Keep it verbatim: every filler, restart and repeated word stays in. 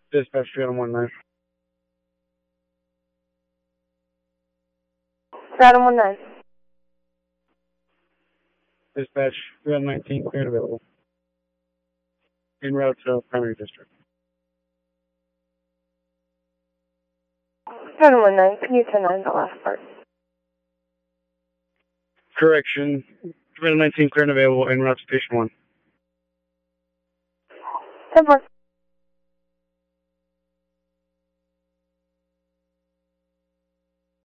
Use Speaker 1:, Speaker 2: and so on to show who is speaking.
Speaker 1: Dispatch three one nine.
Speaker 2: Stratum one nine.
Speaker 1: Dispatch three nineteen, cleared available. En route to primary district.
Speaker 2: Stratum one nine, can you turn on the last part?
Speaker 1: Correction, three nineteen, cleared and available, en route to station one.
Speaker 2: ten one.